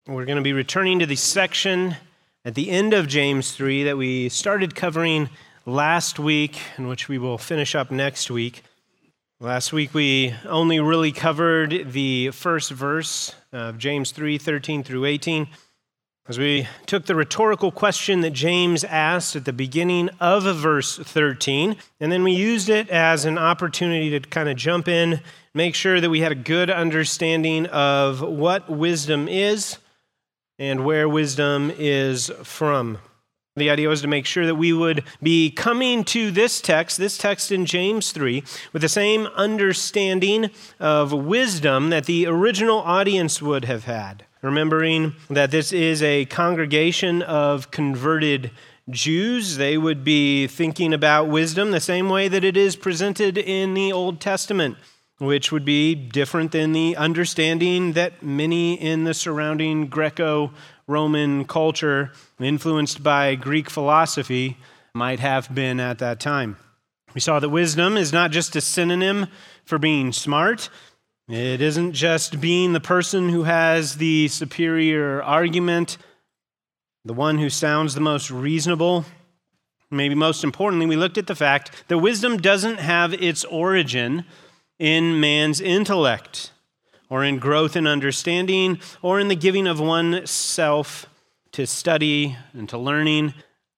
We're going to be returning to the section at the end of James 3 that we started covering last week, and which we will finish up next week. Last week we only really covered the first verse of James 3:13 through 18, as we took the rhetorical question that James asked at the beginning of verse 13, and then we used it as an opportunity to kind of jump in, make sure that we had a good understanding of what wisdom is and where wisdom is from. The idea was to make sure that we would be coming to this text in James 3, with the same understanding of wisdom that the original audience would have had. Remembering that this is a congregation of converted Jews, they would be thinking about wisdom the same way that it is presented in the Old Testament, which would be different than the understanding that many in the surrounding Greco-Roman culture, influenced by Greek philosophy, might have been at that time. We saw that wisdom is not just a synonym for being smart. It isn't just being the person who has the superior argument, the one who sounds the most reasonable. Maybe most importantly, we looked at the fact that wisdom doesn't have its origin in man's intellect, or in growth and understanding, or in the giving of oneself to study and to learning.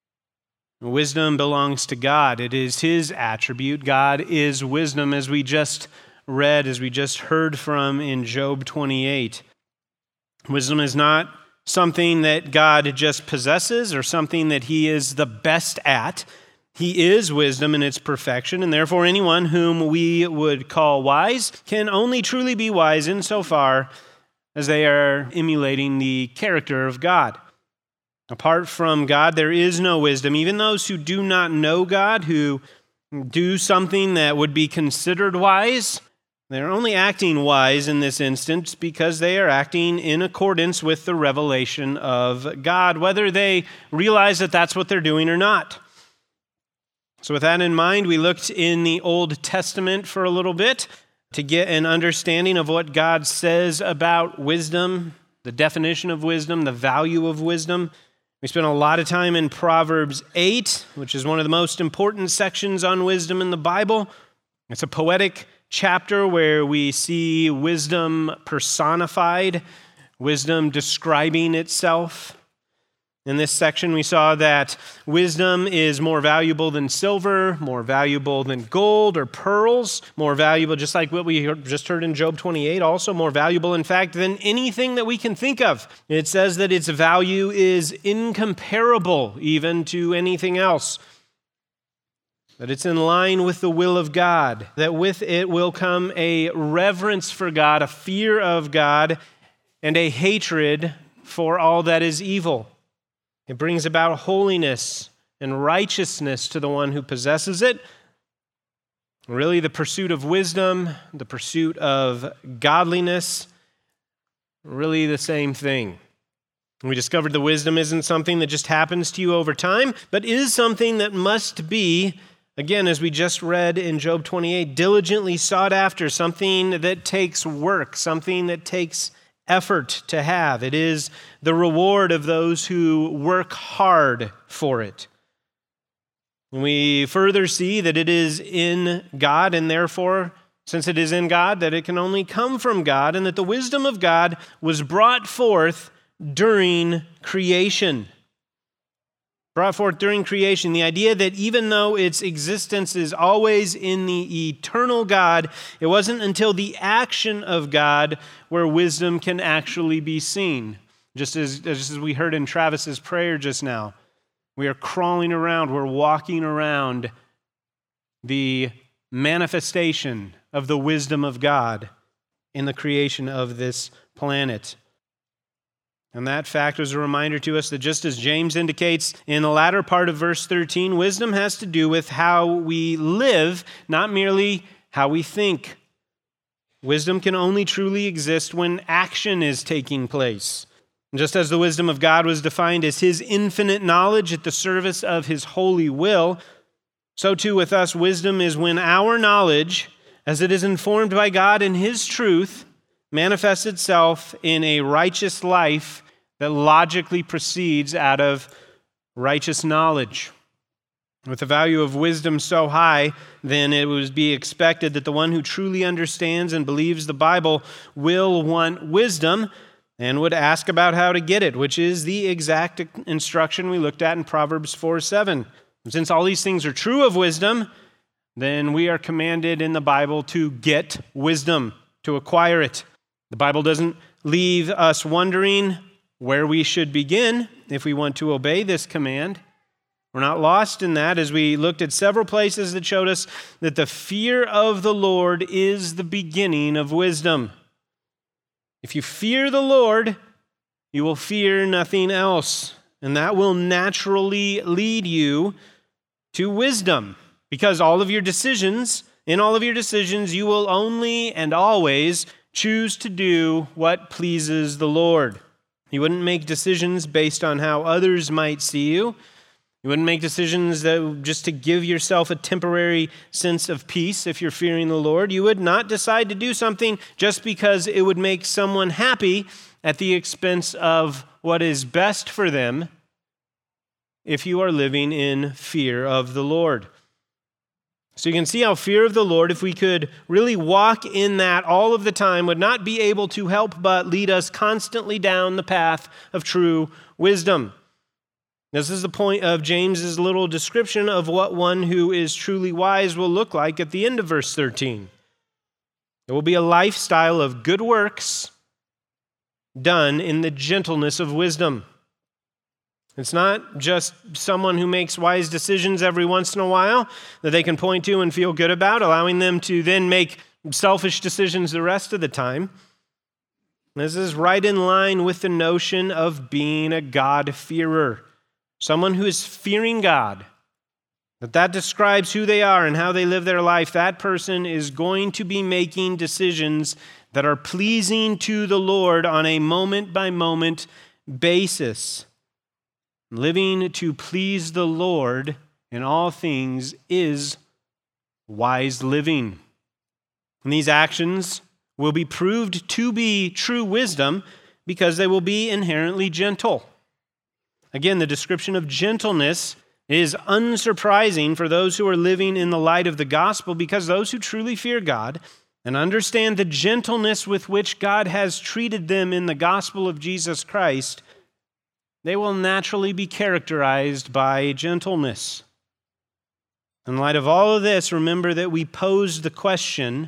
Wisdom belongs to God. It is His attribute. God is wisdom, as we just read, as we just heard from in Job 28. Wisdom is not something that God just possesses or something that He is the best at. He is wisdom in its perfection, and therefore anyone whom we would call wise can only truly be wise insofar as they are emulating the character of God. Apart from God, there is no wisdom. Even those who do not know God, who do something that would be considered wise, they're only acting wise in this instance because they are acting in accordance with the revelation of God, whether they realize that that's what they're doing or not. So with that in mind, we looked in the Old Testament for a little bit to get an understanding of what God says about wisdom, the definition of wisdom, the value of wisdom. We spent a lot of time in Proverbs 8, which is one of the most important sections on wisdom in the Bible. It's a poetic chapter where we see wisdom personified, wisdom describing itself. In this section, we saw that wisdom is more valuable than silver, more valuable than gold or pearls, more valuable, just like what we just heard in Job 28, also more valuable, in fact, than anything that we can think of. It says that its value is incomparable even to anything else, that it's in line with the will of God, that with it will come a reverence for God, a fear of God, and a hatred for all that is evil. It brings about holiness and righteousness to the one who possesses it. Really, the pursuit of wisdom, the pursuit of godliness, really the same thing. We discovered that wisdom isn't something that just happens to you over time, but is something that must be, again, as we just read in Job 28, diligently sought after, something that takes work, something that takes effort to have. It is the reward of those who work hard for it. We further see that it is in God, and therefore, since it is in God, that it can only come from God, and that the wisdom of God was brought forth during creation. Brought forth during creation, the idea that even though its existence is always in the eternal God, it wasn't until the action of God where wisdom can actually be seen. Just as we heard in Travis's prayer just now, we are crawling around, we're walking around the manifestation of the wisdom of God in the creation of this planet. And that fact was a reminder to us that just as James indicates in the latter part of verse 13, wisdom has to do with how we live, not merely how we think. Wisdom can only truly exist when action is taking place. And just as the wisdom of God was defined as His infinite knowledge at the service of His holy will, so too with us, wisdom is when our knowledge, as it is informed by God and His truth, manifests itself in a righteous life that logically proceeds out of righteous knowledge. With the value of wisdom so high, then it would be expected that the one who truly understands and believes the Bible will want wisdom and would ask about how to get it, which is the exact instruction we looked at in Proverbs 4:7. Since all these things are true of wisdom, then we are commanded in the Bible to get wisdom, to acquire it. The Bible doesn't leave us wondering where we should begin if we want to obey this command. We're not lost in that, as we looked at several places that showed us that the fear of the Lord is the beginning of wisdom. If you fear the Lord, you will fear nothing else, and that will naturally lead you to wisdom, because in all of your decisions, you will only and always choose to do what pleases the Lord. You wouldn't make decisions based on how others might see you. You wouldn't make decisions that just to give yourself a temporary sense of peace if you're fearing the Lord. You would not decide to do something just because it would make someone happy at the expense of what is best for them if you are living in fear of the Lord. So you can see how fear of the Lord, if we could really walk in that all of the time, would not be able to help but lead us constantly down the path of true wisdom. This is the point of James's little description of what one who is truly wise will look like at the end of verse 13. It will be a lifestyle of good works done in the gentleness of wisdom. It's not just someone who makes wise decisions every once in a while that they can point to and feel good about, allowing them to then make selfish decisions the rest of the time. This is right in line with the notion of being a God-fearer. Someone who is fearing God, that describes who they are and how they live their life. That person is going to be making decisions that are pleasing to the Lord on a moment-by-moment basis. Living to please the Lord in all things is wise living. And these actions will be proved to be true wisdom because they will be inherently gentle. Again, the description of gentleness is unsurprising for those who are living in the light of the gospel, because those who truly fear God and understand the gentleness with which God has treated them in the gospel of Jesus Christ, they will naturally be characterized by gentleness. In light of all of this, remember that we posed the question,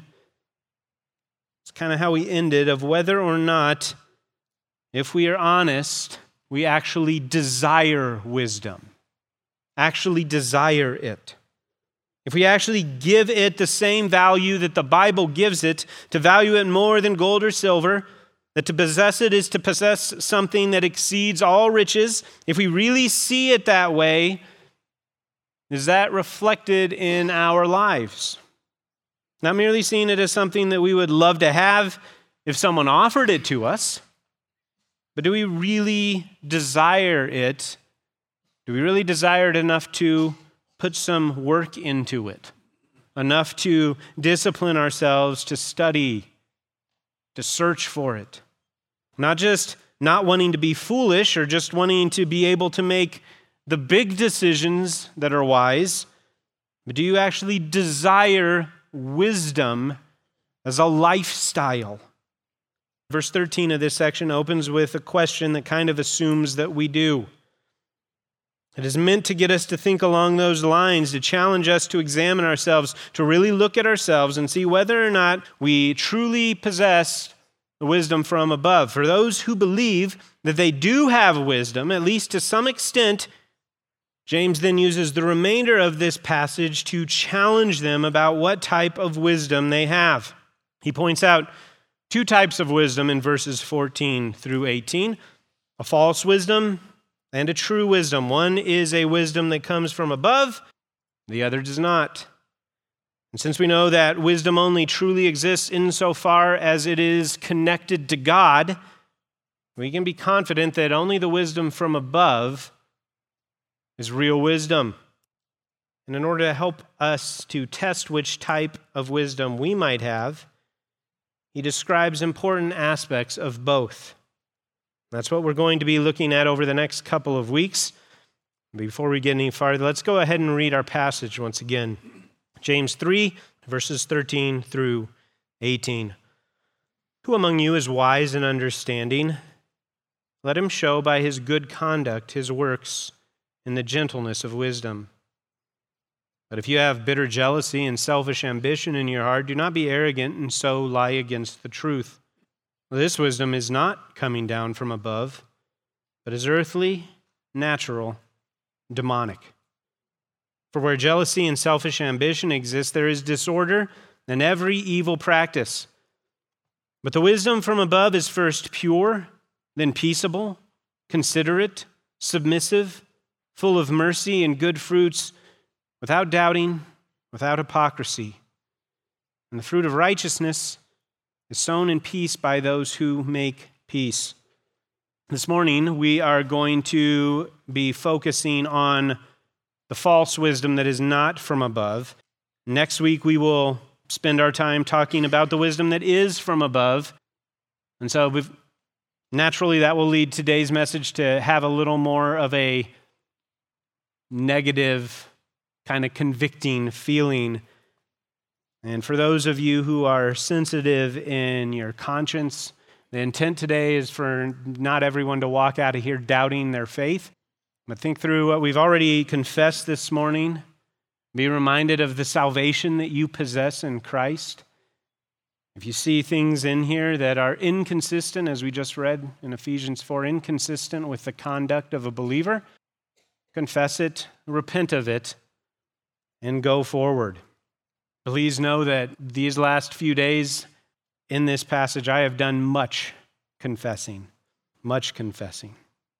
it's kind of how we ended, of whether or not, if we are honest, we actually desire wisdom, actually desire it. If we actually give it the same value that the Bible gives it, to value it more than gold or silver, that to possess it is to possess something that exceeds all riches, if we really see it that way, is that reflected in our lives? Not merely seeing it as something that we would love to have if someone offered it to us, but do we really desire it? Do we really desire it enough to put some work into it? Enough to discipline ourselves to study, to search for it? Not just not wanting to be foolish or just wanting to be able to make the big decisions that are wise, but do you actually desire wisdom as a lifestyle? Verse 13 of this section opens with a question that kind of assumes that we do. It is meant to get us to think along those lines, to challenge us to examine ourselves, to really look at ourselves and see whether or not we truly possess the wisdom from above. For those who believe that they do have wisdom, at least to some extent, James then uses the remainder of this passage to challenge them about what type of wisdom they have. He points out two types of wisdom in verses 14 through 18, a false wisdom and a true wisdom. One is a wisdom that comes from above, the other does not. And since we know that wisdom only truly exists insofar as it is connected to God, we can be confident that only the wisdom from above is real wisdom. And in order to help us to test which type of wisdom we might have, he describes important aspects of both. That's what we're going to be looking at over the next couple of weeks. Before we get any farther, let's go ahead and read our passage once again. James 3, verses 13 through 18. Who among you is wise and understanding? Let him show by his good conduct his works in the gentleness of wisdom. But if you have bitter jealousy and selfish ambition in your heart, do not be arrogant and so lie against the truth. This wisdom is not coming down from above, but is earthly, natural, demonic. For where jealousy and selfish ambition exist, there is disorder and every evil practice. But the wisdom from above is first pure, then peaceable, considerate, submissive, full of mercy and good fruits, without doubting, without hypocrisy. And the fruit of righteousness is sown in peace by those who make peace. This morning, we are going to be focusing on the false wisdom that is not from above. Next week, we will spend our time talking about the wisdom that is from above. And so naturally that will lead today's message to have a little more of a negative, kind of convicting feeling. And for those of you who are sensitive in your conscience, the intent today is for not everyone to walk out of here doubting their faith, but think through what we've already confessed this morning. Be reminded of the salvation that you possess in Christ. If you see things in here that are inconsistent, as we just read in Ephesians 4, inconsistent with the conduct of a believer, confess it, repent of it, and go forward. Please know that these last few days in this passage, I have done much confessing. Much confessing.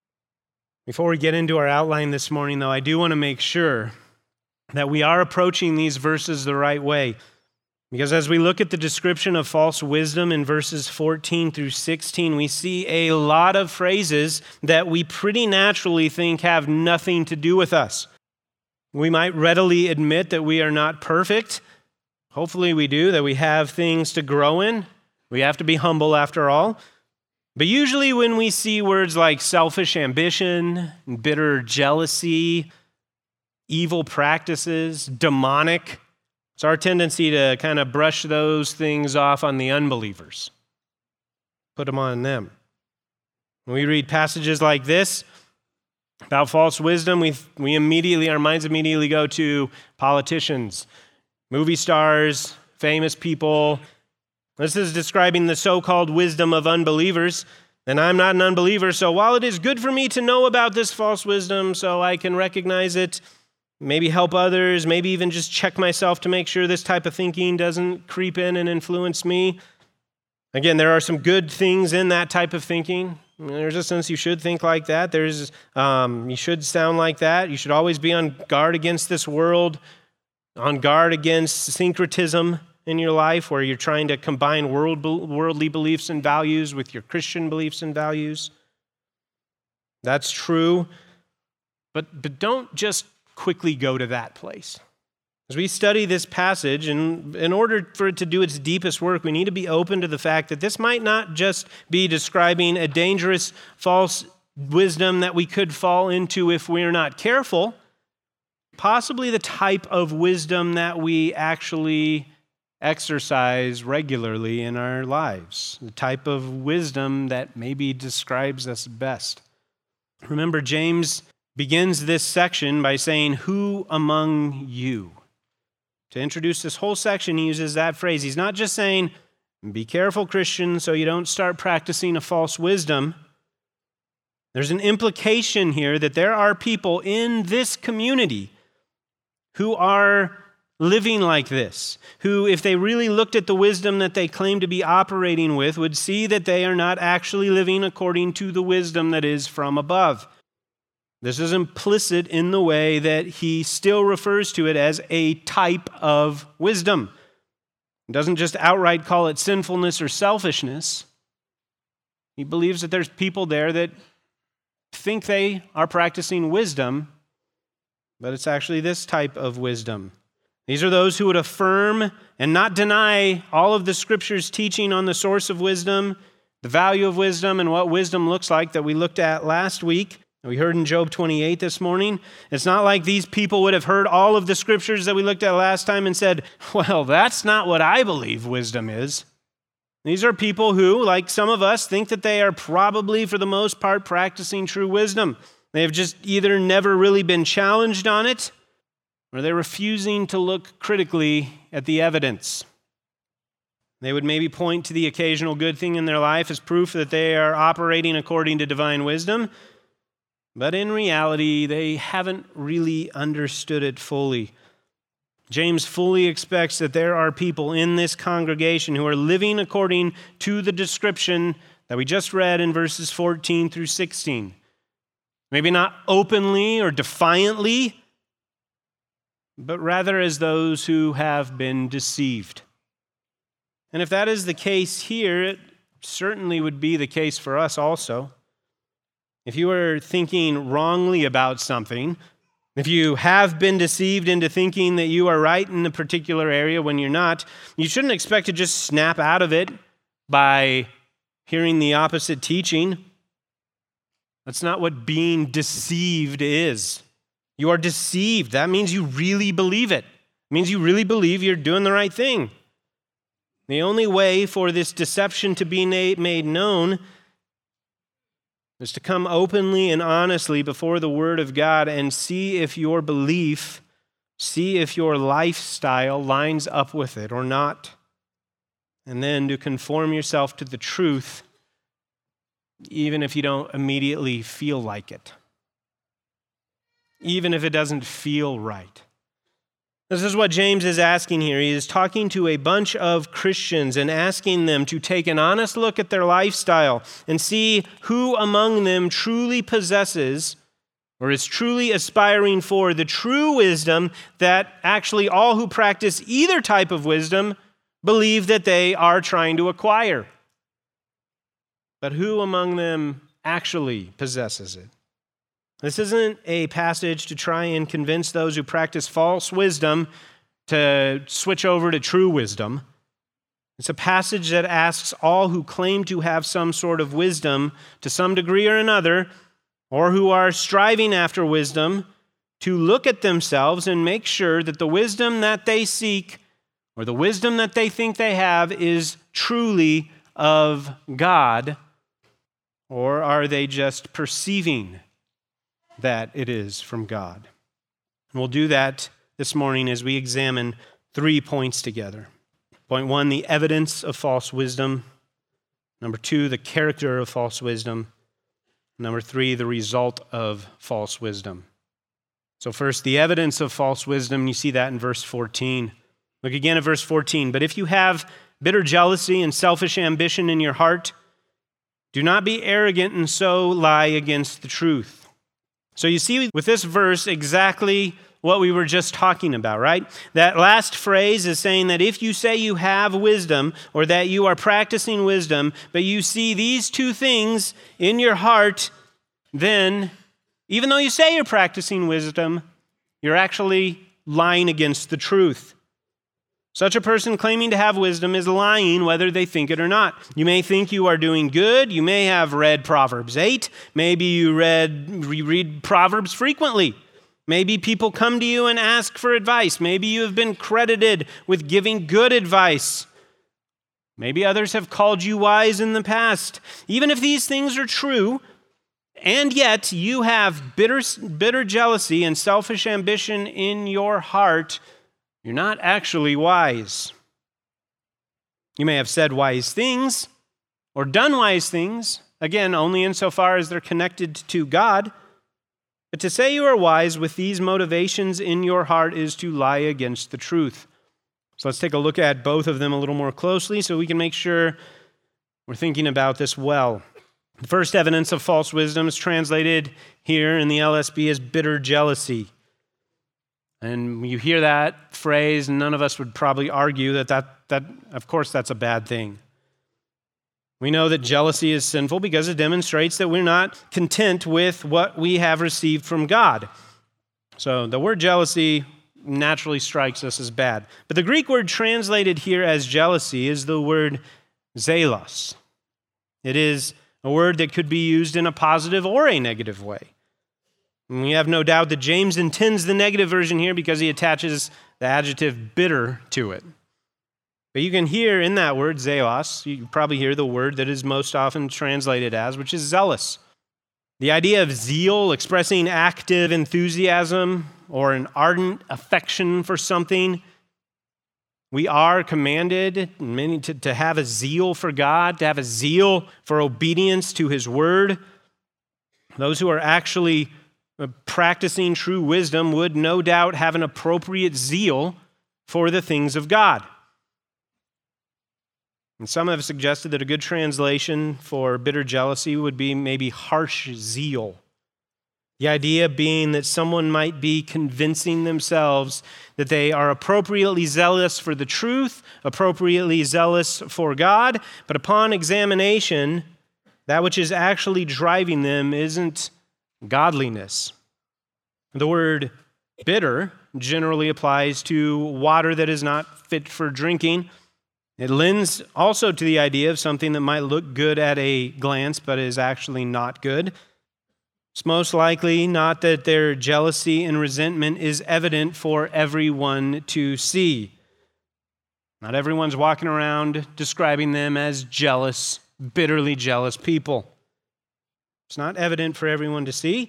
Before we get into our outline this morning, though, I do want to make sure that we are approaching these verses the right way. Because as we look at the description of false wisdom in verses 14 through 16, we see a lot of phrases that we pretty naturally think have nothing to do with us. We might readily admit that we are not perfect. Hopefully we do, that we have things to grow in. We have to be humble after all. But usually when we see words like selfish ambition, bitter jealousy, evil practices, demonic, it's our tendency to kind of brush those things off on the unbelievers. Put them on them. When we read passages like this about false wisdom, our minds immediately go to politicians, movie stars, famous people. This is describing the so-called wisdom of unbelievers. And I'm not an unbeliever, so while it is good for me to know about this false wisdom so I can recognize it, maybe help others, maybe even just check myself to make sure this type of thinking doesn't creep in and influence me. Again, there are some good things in that type of thinking. There's a sense you should think like that. You should sound like that. You should always be on guard against this world, on guard against syncretism in your life where you're trying to combine worldly beliefs and values with your Christian beliefs and values. That's true. But don't just quickly go to that place. As we study this passage, and in order for it to do its deepest work, we need to be open to the fact that this might not just be describing a dangerous false wisdom that we could fall into if we're not careful, possibly the type of wisdom that we actually exercise regularly in our lives, the type of wisdom that maybe describes us best. Remember, James begins this section by saying, "Who among you?" To introduce this whole section, he uses that phrase. He's not just saying, "Be careful, Christian, so you don't start practicing a false wisdom." There's an implication here that there are people in this community who are living like this, who, if they really looked at the wisdom that they claim to be operating with, would see that they are not actually living according to the wisdom that is from above. This is implicit in the way that he still refers to it as a type of wisdom. He doesn't just outright call it sinfulness or selfishness. He believes that there's people there that think they are practicing wisdom, but it's actually this type of wisdom. These are those who would affirm and not deny all of the Scripture's teaching on the source of wisdom. the value of wisdom and what wisdom looks like that we looked at last week. We heard in Job 28 this morning. It's not like these people would have heard all of the scriptures that we looked at last time and said, well, that's not what I believe wisdom is. These are people who, like some of us, think that they are probably, for the most part, practicing true wisdom. They have just either never really been challenged on it, or they're refusing to look critically at the evidence. They would maybe point to the occasional good thing in their life as proof that they are operating according to divine wisdom, but in reality, they haven't really understood it fully. James fully expects that there are people in this congregation who are living according to the description that we just read in verses 14 through 16. Maybe not openly or defiantly, but rather as those who have been deceived. And if that is the case here, it certainly would be the case for us also. If you are thinking wrongly about something, if you have been deceived into thinking that you are right in a particular area when you're not, you shouldn't expect to just snap out of it by hearing the opposite teaching. That's not what being deceived is. You are deceived. That means you really believe it. It means you really believe you're doing the right thing. The only way for this deception to be made known is to come openly and honestly before the Word of God and see if your belief, see if your lifestyle lines up with it or not. And then to conform yourself to the truth, even if you don't immediately feel like it. Even if it doesn't feel right. This is what James is asking here. He is talking to a bunch of Christians and asking them to take an honest look at their lifestyle and see who among them truly possesses or is truly aspiring for the true wisdom that actually all who practice either type of wisdom believe that they are trying to acquire. But who among them actually possesses it? This isn't a passage to try and convince those who practice false wisdom to switch over to true wisdom. It's a passage that asks all who claim to have some sort of wisdom to some degree or another, or who are striving after wisdom, to look at themselves and make sure that the wisdom that they seek or the wisdom that they think they have is truly of God, or are they just perceiving that it is from God? And we'll do that this morning as we examine 3 points together. Point 1, the evidence of false wisdom. Number 2, the character of false wisdom. Number 3, the result of false wisdom. So first, the evidence of false wisdom. You see that in verse 14. Look again at verse 14. But if you have bitter jealousy and selfish ambition in your heart, do not be arrogant and so lie against the truth. So you see with this verse exactly what we were just talking about, right? That last phrase is saying that if you say you have wisdom or that you are practicing wisdom, but you see these two things in your heart, then even though you say you're practicing wisdom, you're actually lying against the truth. Such a person claiming to have wisdom is lying whether they think it or not. You may think you are doing good. You may have read Proverbs 8. Maybe you read Proverbs frequently. Maybe people come to you and ask for advice. Maybe you have been credited with giving good advice. Maybe others have called you wise in the past. Even if these things are true, and yet you have bitter jealousy and selfish ambition in your heart, you're not actually wise. You may have said wise things or done wise things, again, only insofar as they're connected to God. But to say you are wise with these motivations in your heart is to lie against the truth. So let's take a look at both of them a little more closely so we can make sure we're thinking about this well. The first evidence of false wisdom is translated here in the LSB as bitter jealousy. And when you hear that phrase, none of us would probably argue that of course, that's a bad thing. We know that jealousy is sinful because it demonstrates that we're not content with what we have received from God. So the word jealousy naturally strikes us as bad. But the Greek word translated here as jealousy is the word zelos. It is a word that could be used in a positive or a negative way. And we have no doubt that James intends the negative version here because he attaches the adjective bitter to it. But you can hear in that word, zelos, you probably hear the word that is most often translated as, which is zealous. The idea of zeal, expressing active enthusiasm or an ardent affection for something. We are commanded to have a zeal for God, to have a zeal for obedience to His word. Those who are actually practicing true wisdom would no doubt have an appropriate zeal for the things of God. And some have suggested that a good translation for bitter jealousy would be maybe harsh zeal. The idea being that someone might be convincing themselves that they are appropriately zealous for the truth, appropriately zealous for God, but upon examination, that which is actually driving them isn't godliness. The word bitter generally applies to water that is not fit for drinking. It lends also to the idea of something that might look good at a glance, but is actually not good. It's most likely not that their jealousy and resentment is evident for everyone to see. Not everyone's walking around describing them as jealous, bitterly jealous people. It's not evident for everyone to see,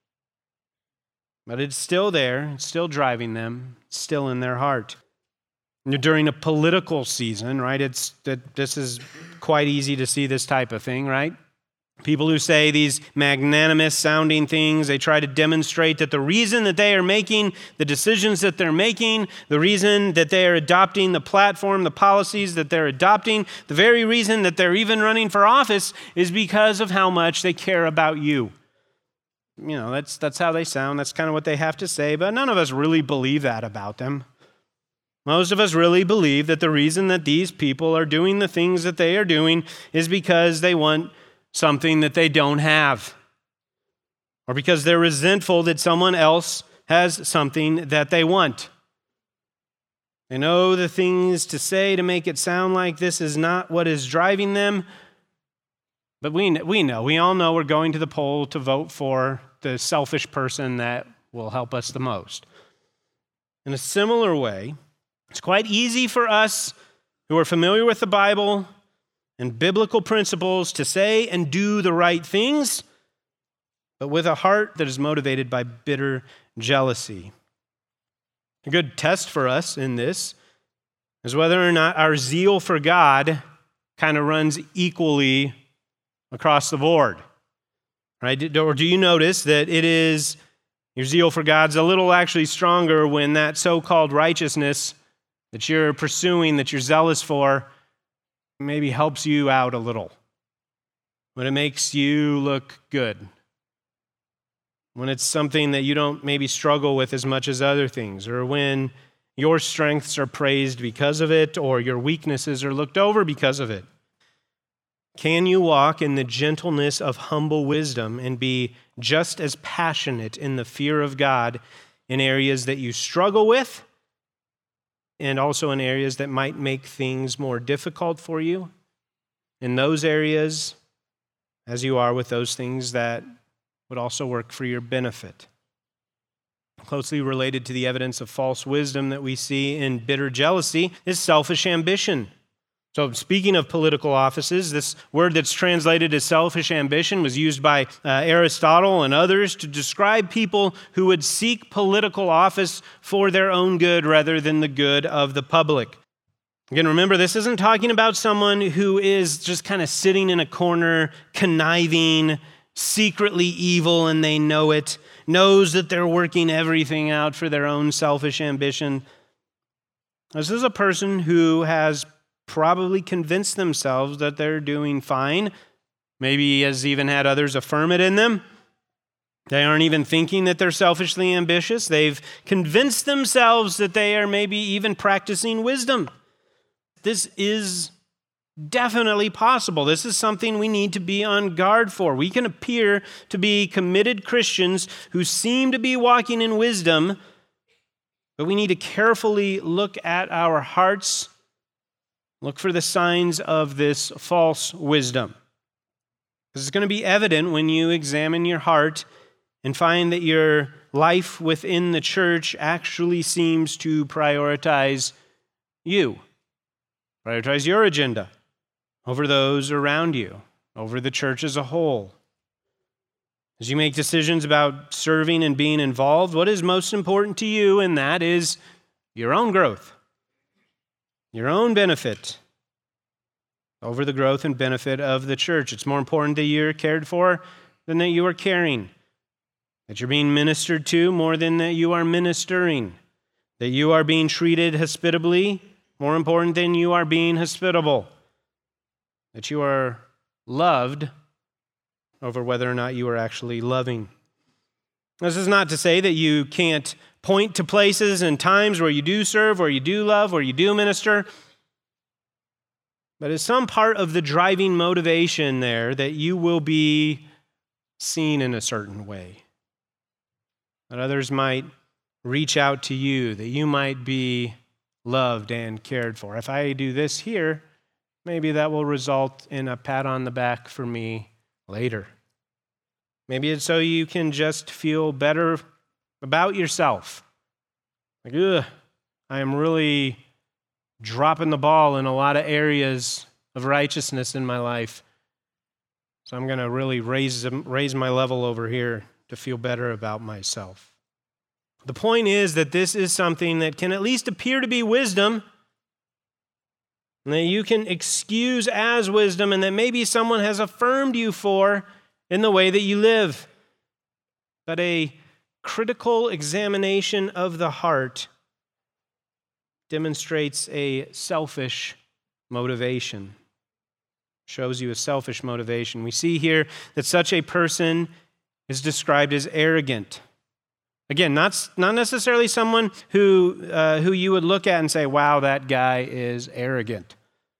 but it's still there, it's still driving them, it's still in their heart. During a political season, right, this is quite easy to see this type of thing, right? People who say these magnanimous sounding things, they try to demonstrate that the reason that they are making the decisions that they're making, the reason that they are adopting the platform, the policies that they're adopting, the very reason that they're even running for office is because of how much they care about you. You know, that's how they sound. That's kind of what they have to say, but none of us really believe that about them. Most of us really believe that the reason that these people are doing the things that they are doing is because they want something that they don't have, or because they're resentful that someone else has something that they want. They know the things to say to make it sound like this is not what is driving them, but we all know we're going to the poll to vote for the selfish person that will help us the most. In a similar way, it's quite easy for us who are familiar with the Bible and biblical principles to say and do the right things, but with a heart that is motivated by bitter jealousy. A good test for us in this is whether or not our zeal for God kind of runs equally across the board, right? Or do you notice that your zeal for God's a little actually stronger when that so-called righteousness that you're pursuing, that you're zealous for, maybe helps you out a little, when it makes you look good, when it's something that you don't maybe struggle with as much as other things, or when your strengths are praised because of it, or your weaknesses are looked over because of it. Can you walk in the gentleness of humble wisdom and be just as passionate in the fear of God in areas that you struggle with, and also in areas that might make things more difficult for you, in those areas, as you are with those things that would also work for your benefit? Closely related to the evidence of false wisdom that we see in bitter jealousy is selfish ambition. So speaking of political offices, this word that's translated as selfish ambition was used by Aristotle and others to describe people who would seek political office for their own good rather than the good of the public. Again, remember, this isn't talking about someone who is just kind of sitting in a corner, conniving, secretly evil, and they know it, knows that they're working everything out for their own selfish ambition. This is a person who has probably convinced themselves that they're doing fine, maybe has even had others affirm it in them. They aren't even thinking that they're selfishly ambitious. They've convinced themselves that they are maybe even practicing wisdom. This is definitely possible. This is something we need to be on guard for. We can appear to be committed Christians who seem to be walking in wisdom, but we need to carefully look at our hearts. Look for the signs of this false wisdom. This is going to be evident when you examine your heart and find that your life within the church actually seems to prioritize you, prioritize your agenda over those around you, over the church as a whole. As you make decisions about serving and being involved, what is most important to you, and that is your own growth, your own benefit over the growth and benefit of the church. It's more important that you're cared for than that you are caring, that you're being ministered to more than that you are ministering, that you are being treated hospitably more important than you are being hospitable, that you are loved over whether or not you are actually loving. This is not to say that you can't point to places and times where you do serve, where you do love, where you do minister, but it's some part of the driving motivation there that you will be seen in a certain way, that others might reach out to you, that you might be loved and cared for. If I do this here, maybe that will result in a pat on the back for me later. Maybe it's so you can just feel better about yourself. Like, I am really dropping the ball in a lot of areas of righteousness in my life. So I'm going to really raise my level over here to feel better about myself. The point is that this is something that can at least appear to be wisdom, and that you can excuse as wisdom, and that maybe someone has affirmed you for in the way that you live. But a critical examination of the heart demonstrates a selfish motivation, shows you a selfish motivation. We see here that such a person is described as arrogant. Again, not necessarily someone who you would look at and say, wow, that guy is arrogant.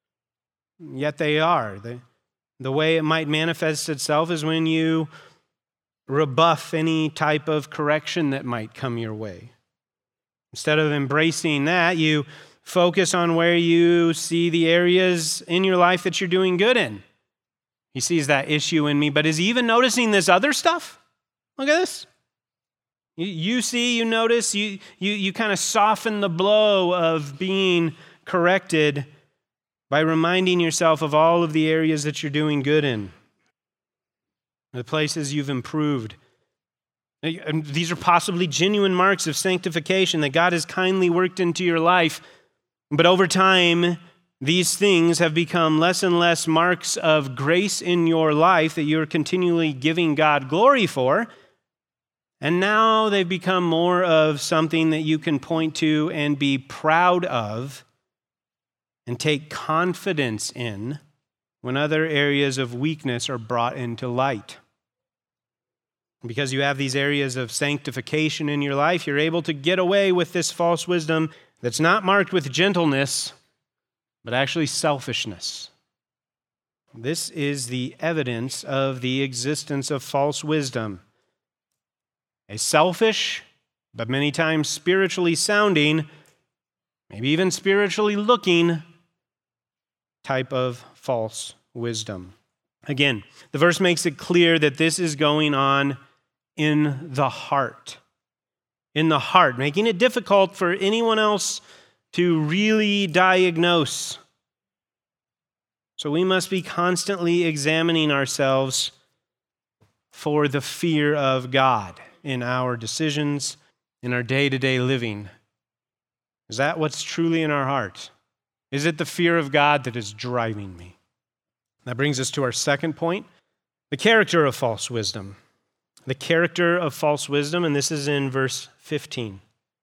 Yet they are. The way it might manifest itself is when you rebuff any type of correction that might come your way. Instead of embracing that, you focus on where you see the areas in your life that you're doing good in. He sees that issue in me, but is he even noticing this other stuff? Look at this. You see, you notice, you kind of soften the blow of being corrected by reminding yourself of all of the areas that you're doing good in, the places you've improved. And these are possibly genuine marks of sanctification that God has kindly worked into your life, but over time, these things have become less and less marks of grace in your life that you're continually giving God glory for. And now they've become more of something that you can point to and be proud of and take confidence in when other areas of weakness are brought into light. Because you have these areas of sanctification in your life, you're able to get away with this false wisdom that's not marked with gentleness, but actually selfishness. This is the evidence of the existence of false wisdom. A selfish, but many times spiritually sounding, maybe even spiritually looking type of false wisdom. Again, the verse makes it clear that this is going on in the heart. In the heart, making it difficult for anyone else to really diagnose. So we must be constantly examining ourselves for the fear of God in our decisions, in our day-to-day living. Is that what's truly in our heart? Is it the fear of God that is driving me? That brings us to our second point, the character of false wisdom. The character of false wisdom, and this is in verse 15.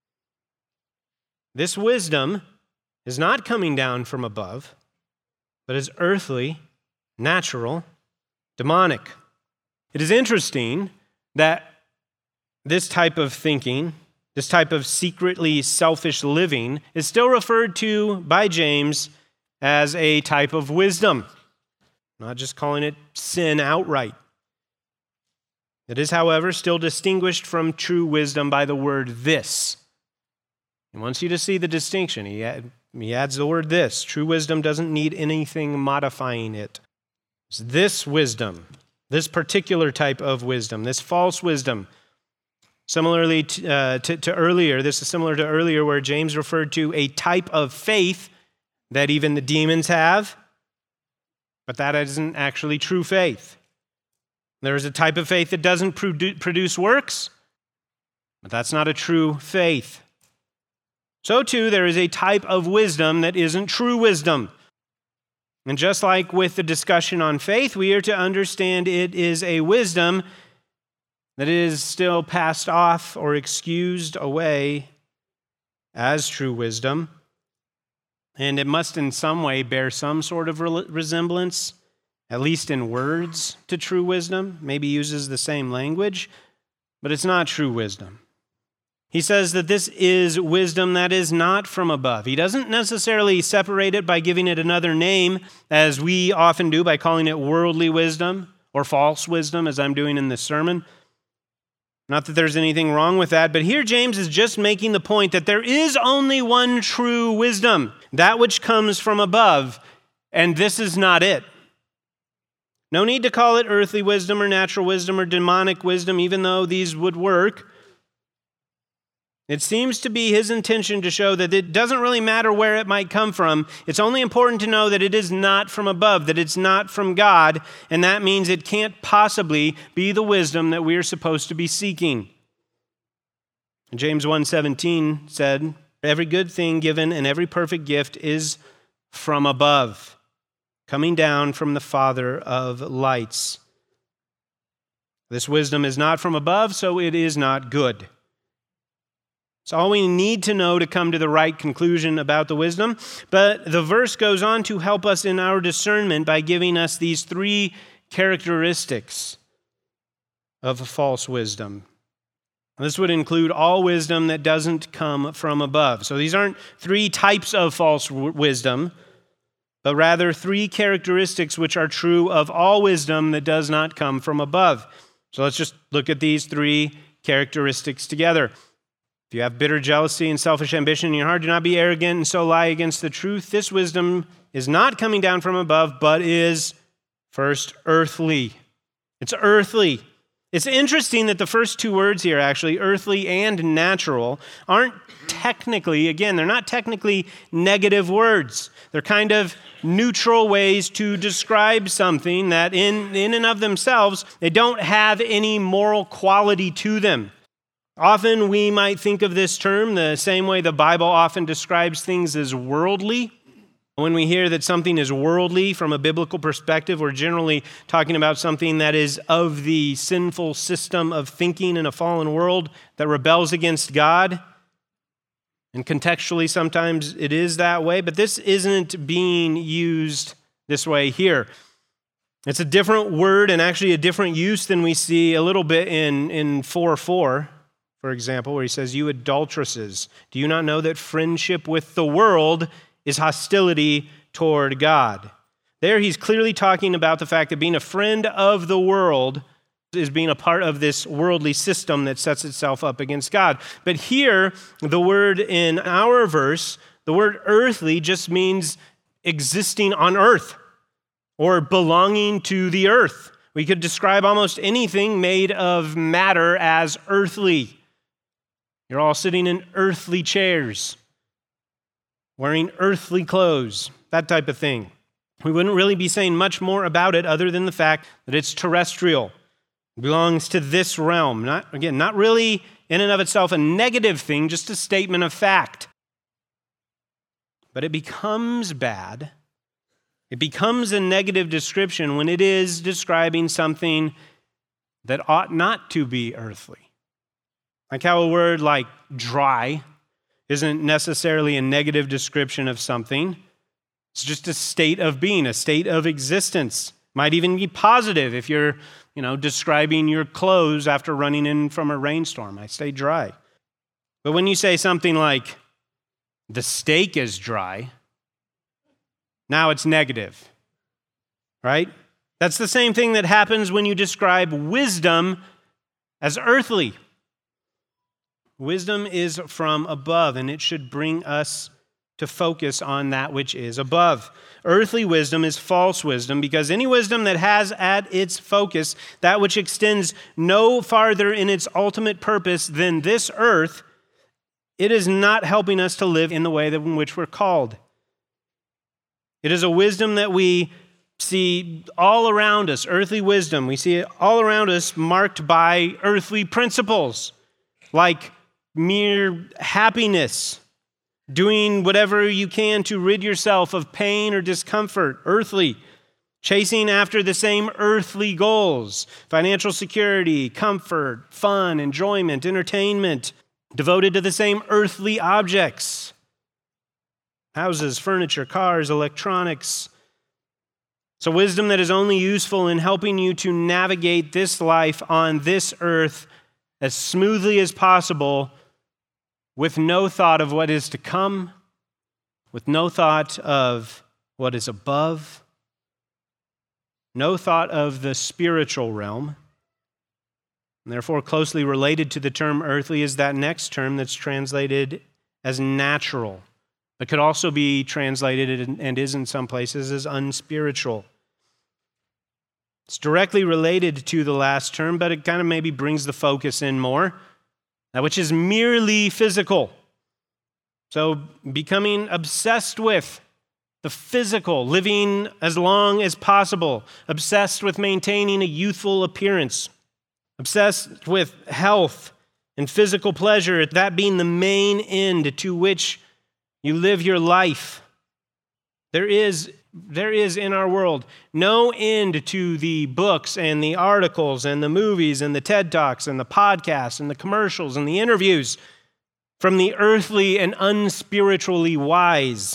This wisdom is not coming down from above, but is earthly, natural, demonic. It is interesting that this type of thinking, this type of secretly selfish living, is still referred to by James as a type of wisdom, not just calling it sin outright. It is, however, still distinguished from true wisdom by the word this. He wants you to see the distinction. He adds the word this. True wisdom doesn't need anything modifying it. It's this wisdom, This particular type of wisdom, this false wisdom, similarly to earlier, this is similar to earlier where James referred to a type of faith that even the demons have, but that isn't actually true faith. There is a type of faith that doesn't produce works, but that's not a true faith. So too, there is a type of wisdom that isn't true wisdom. And just like with the discussion on faith, we are to understand it is a wisdom that is still passed off or excused away as true wisdom. And it must in some way bear some sort of resemblance, at least in words, to true wisdom. Maybe uses the same language, but it's not true wisdom. He says that this is wisdom that is not from above. He doesn't necessarily separate it by giving it another name, as we often do by calling it worldly wisdom or false wisdom, as I'm doing in this sermon. Not that there's anything wrong with that, but here James is just making the point that there is only one true wisdom, that which comes from above, and this is not it. No need to call it earthly wisdom or natural wisdom or demonic wisdom, even though these would work. It seems to be his intention to show that it doesn't really matter where it might come from. It's only important to know that it is not from above, that it's not from God, and that means it can't possibly be the wisdom that we are supposed to be seeking. James 1:17 said, "Every good thing given and every perfect gift is from above, coming down from the Father of lights." This wisdom is not from above, so it is not good. It's all we need to know to come to the right conclusion about the wisdom. But the verse goes on to help us in our discernment by giving us these three characteristics of false wisdom. This would include all wisdom that doesn't come from above. So these aren't three types of false wisdom, but rather three characteristics which are true of all wisdom that does not come from above. So let's just look at these three characteristics together. If you have bitter jealousy and selfish ambition in your heart, do not be arrogant and so lie against the truth. This wisdom is not coming down from above, but is first earthly. It's earthly. It's interesting that the first two words here, actually, earthly and natural, aren't technically, again, they're not technically negative words. They're kind of neutral ways to describe something that in and of themselves, they don't have any moral quality to them. Often we might think of this term the same way the Bible often describes things as worldly. When we hear that something is worldly from a biblical perspective, we're generally talking about something that is of the sinful system of thinking in a fallen world that rebels against God. And contextually, sometimes it is that way, but this isn't being used this way here. It's a different word and actually a different use than we see a little bit in 4:4. For example, where he says, "You adulteresses, do you not know that friendship with the world is hostility toward God?" There he's clearly talking about the fact that being a friend of the world is being a part of this worldly system that sets itself up against God. But here, the word in our verse, the word earthly just means existing on earth or belonging to the earth. We could describe almost anything made of matter as earthly. You're all sitting in earthly chairs, wearing earthly clothes, that type of thing. We wouldn't really be saying much more about it other than the fact that it's terrestrial. It belongs to this realm. Not really in and of itself a negative thing, just a statement of fact. But it becomes bad. It becomes a negative description when it is describing something that ought not to be earthly. Like how a word like dry isn't necessarily a negative description of something. It's just a state of being, a state of existence. Might even be positive if you're, describing your clothes after running in from a rainstorm. I stay dry. But when you say something like, the steak is dry, now it's negative, right? That's the same thing that happens when you describe wisdom as earthly. Wisdom is from above, and it should bring us to focus on that which is above. Earthly wisdom is false wisdom because any wisdom that has at its focus that which extends no farther in its ultimate purpose than this earth, it is not helping us to live in the way in which we're called. It is a wisdom that we see all around us, earthly wisdom. We see it all around us marked by earthly principles like mere happiness, doing whatever you can to rid yourself of pain or discomfort, earthly, chasing after the same earthly goals, financial security, comfort, fun, enjoyment, entertainment, devoted to the same earthly objects, houses, furniture, cars, electronics. So wisdom that is only useful in helping you to navigate this life on this earth as smoothly as possible, with no thought of what is to come, with no thought of what is above, no thought of the spiritual realm. And therefore, closely related to the term earthly is that next term that's translated as natural, but could also be translated, and is in some places, as unspiritual. It's directly related to the last term, but it kind of maybe brings the focus in more. That which is merely physical. So becoming obsessed with the physical, living as long as possible, obsessed with maintaining a youthful appearance, obsessed with health and physical pleasure, that being the main end to which you live your life. There is in our world no end to the books and the articles and the movies and the TED Talks and the podcasts and the commercials and the interviews from the earthly and unspiritually wise.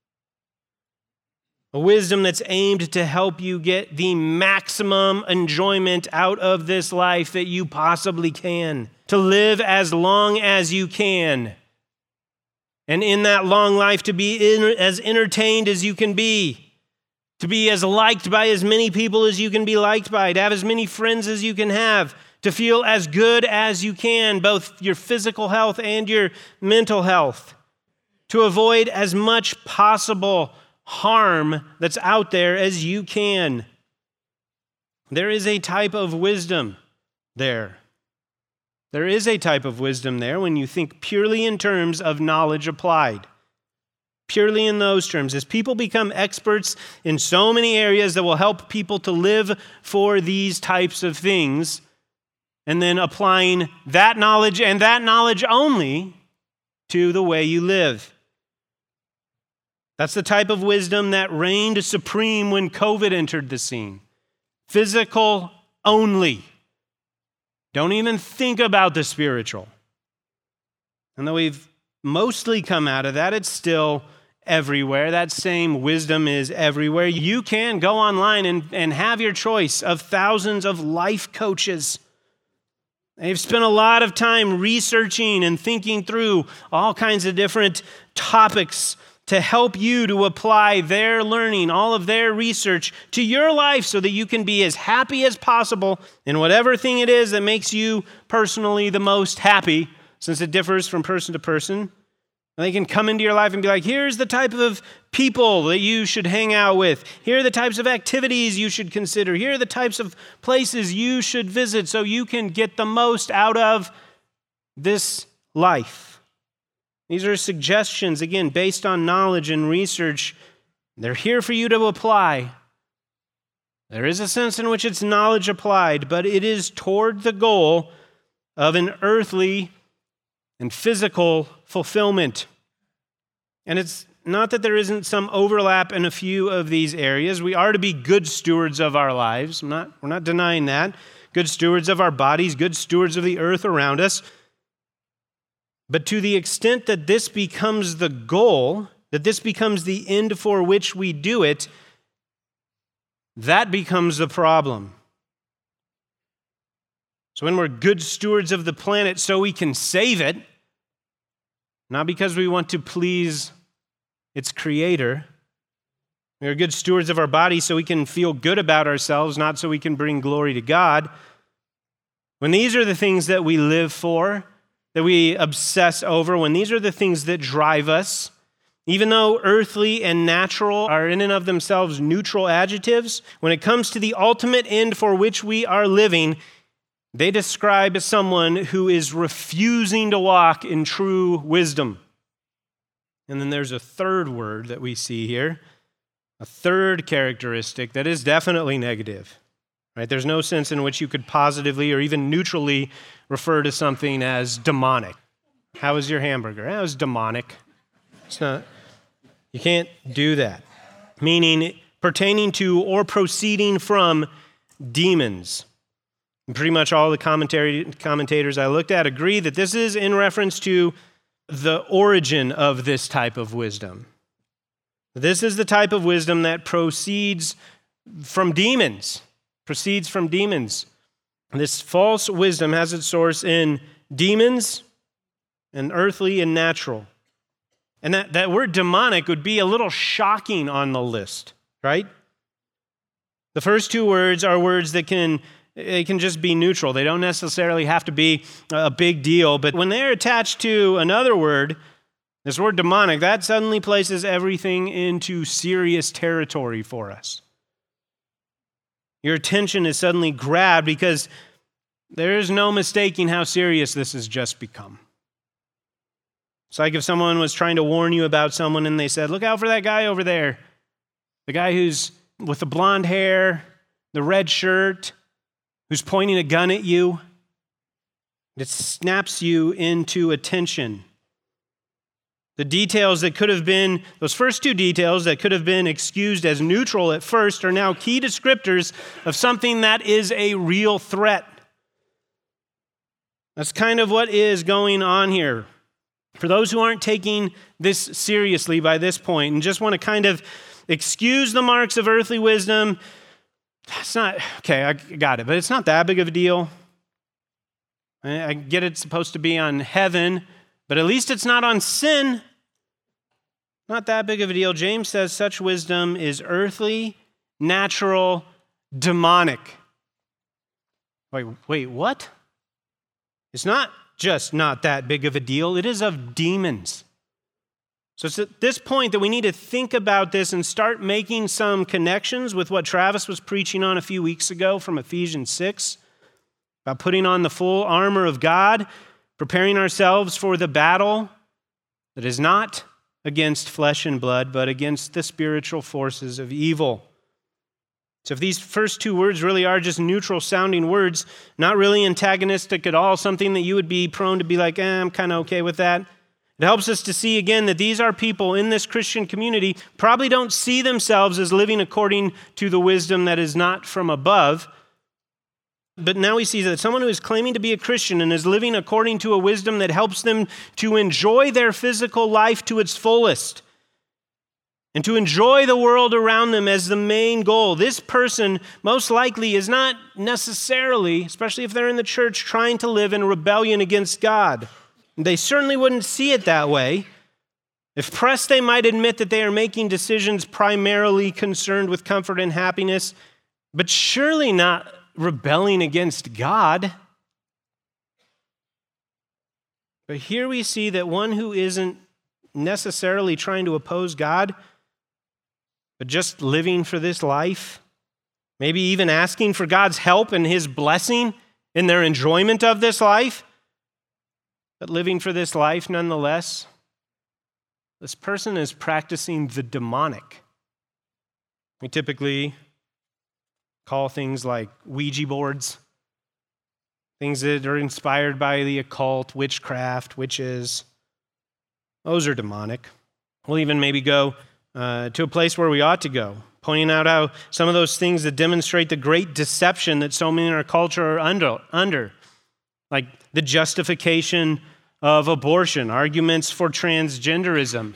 A wisdom that's aimed to help you get the maximum enjoyment out of this life that you possibly can, to live as long as you can. And in that long life, to be as entertained as you can be, to be as liked by as many people as you can be liked by, to have as many friends as you can have, to feel as good as you can, both your physical health and your mental health, to avoid as much possible harm that's out there as you can. There is a type of wisdom there. There is a type of wisdom there when you think purely in terms of knowledge applied. Purely in those terms, as people become experts in so many areas that will help people to live for these types of things, and then applying that knowledge and that knowledge only to the way you live. That's the type of wisdom that reigned supreme when COVID entered the scene. Physical only. Don't even think about the spiritual. And though we've mostly come out of that, it's still everywhere. That same wisdom is everywhere. You can go online and have your choice of thousands of life coaches. They've spent a lot of time researching and thinking through all kinds of different topics to help you to apply their learning, all of their research to your life so that you can be as happy as possible in whatever thing it is that makes you personally the most happy, since it differs from person to person. And they can come into your life and be like, here's the type of people that you should hang out with. Here are the types of activities you should consider. Here are the types of places you should visit so you can get the most out of this life. These are suggestions, again, based on knowledge and research. They're here for you to apply. There is a sense in which it's knowledge applied, but it is toward the goal of an earthly and physical fulfillment. And it's not that there isn't some overlap in a few of these areas. We are to be good stewards of our lives. We're not denying that. Good stewards of our bodies, good stewards of the earth around us. But to the extent that this becomes the goal, that this becomes the end for which we do it, that becomes the problem. So when we're good stewards of the planet so we can save it, not because we want to please its creator. We are good stewards of our body so we can feel good about ourselves, not so we can bring glory to God. When these are the things that we live for, that we obsess over, when these are the things that drive us, Even though earthly and natural are in and of themselves neutral adjectives, when it comes to the ultimate end for which we are living, they describe someone who is refusing to walk in true wisdom. And then there's a third word that we see here, a third characteristic that is definitely negative. Right? There's no sense in which you could positively or even neutrally refer to something as demonic. How was your hamburger? It was demonic. It's not. You can't do that. Meaning pertaining to or proceeding from demons. And pretty much all the commentators I looked at agree that this is in reference to the origin of this type of wisdom. This is the type of wisdom that proceeds from demons. This false wisdom has its source in demons and earthly and natural. And that word demonic would be a little shocking on the list, right? The first two words are words that can just be neutral. They don't necessarily have to be a big deal. But when they're attached to another word, this word demonic, that suddenly places everything into serious territory for us. Your attention is suddenly grabbed because there is no mistaking how serious this has just become. It's like if someone was trying to warn you about someone and they said, look out for that guy over there. The guy who's with the blonde hair, the red shirt, who's pointing a gun at you. It snaps you into attention. The details that could have been, those first two details that could have been excused as neutral at first are now key descriptors of something that is a real threat. That's kind of what is going on here. For those who aren't taking this seriously by this point and just want to kind of excuse the marks of earthly wisdom, it's not, okay, I got it, but it's not that big of a deal. I get it's supposed to be on heaven, but at least it's not on sin. Not that big of a deal. James says such wisdom is earthly, natural, demonic. Wait, what? It's not just not that big of a deal. It is of demons. So it's at this point that we need to think about this and start making some connections with what Travis was preaching on a few weeks ago from Ephesians 6, about putting on the full armor of God, preparing ourselves for the battle that is not against flesh and blood, but against the spiritual forces of evil. So if these first two words really are just neutral sounding words, not really antagonistic at all, something that you would be prone to be like, I'm kind of okay with that. It helps us to see again that these are people in this Christian community probably don't see themselves as living according to the wisdom that is not from above. But now we see that someone who is claiming to be a Christian and is living according to a wisdom that helps them to enjoy their physical life to its fullest and to enjoy the world around them as the main goal. This person most likely is not necessarily, especially if they're in the church, trying to live in rebellion against God. They certainly wouldn't see it that way. If pressed, they might admit that they are making decisions primarily concerned with comfort and happiness, but surely not rebelling against God. But here we see that one who isn't necessarily trying to oppose God, but just living for this life, maybe even asking for God's help and his blessing in their enjoyment of this life, but living for this life nonetheless, this person is practicing the demonic. We typically call things like Ouija boards, things that are inspired by the occult, witchcraft, witches. Those are demonic. We'll even maybe go to a place where we ought to go, pointing out how some of those things that demonstrate the great deception that so many in our culture are under, like the justification of abortion, arguments for transgenderism.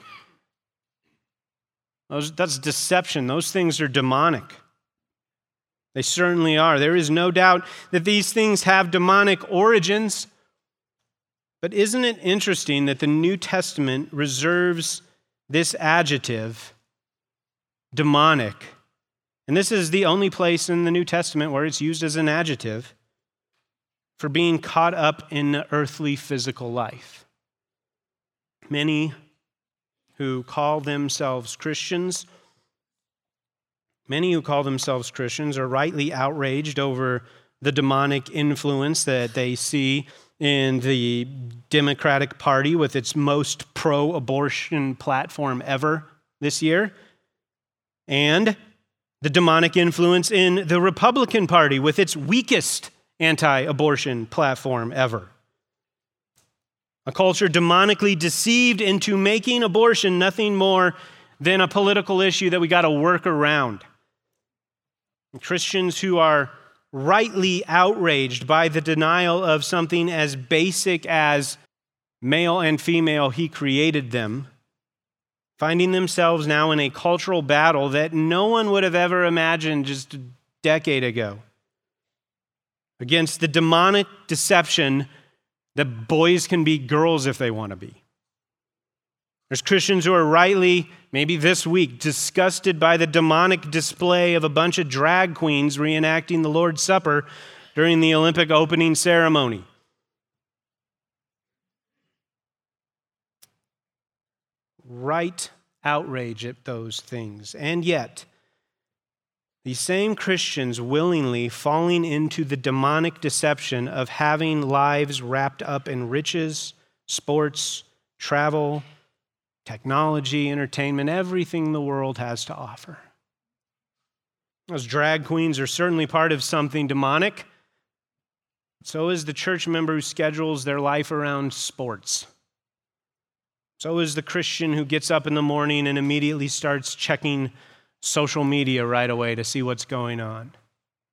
That's deception. Those things are demonic. They certainly are. There is no doubt that these things have demonic origins. But isn't it interesting that the New Testament reserves this adjective, demonic? And this is the only place in the New Testament where it's used as an adjective for being caught up in the earthly physical life. Many who call themselves Christians. Many who call themselves Christians are rightly outraged over the demonic influence that they see in the Democratic Party with its most pro-abortion platform ever this year, and the demonic influence in the Republican Party with its weakest anti-abortion platform ever. A culture demonically deceived into making abortion nothing more than a political issue that we got to work around. Christians who are rightly outraged by the denial of something as basic as male and female, he created them, finding themselves now in a cultural battle that no one would have ever imagined just a decade ago, against the demonic deception that boys can be girls if they want to be. There's Christians who are rightly, maybe this week, disgusted by the demonic display of a bunch of drag queens reenacting the Lord's Supper during the Olympic opening ceremony. Right outrage at those things. And yet, these same Christians willingly falling into the demonic deception of having lives wrapped up in riches, sports, travel, technology, entertainment, everything the world has to offer. Those drag queens are certainly part of something demonic. So is the church member who schedules their life around sports. So is the Christian who gets up in the morning and immediately starts checking social media right away to see what's going on. I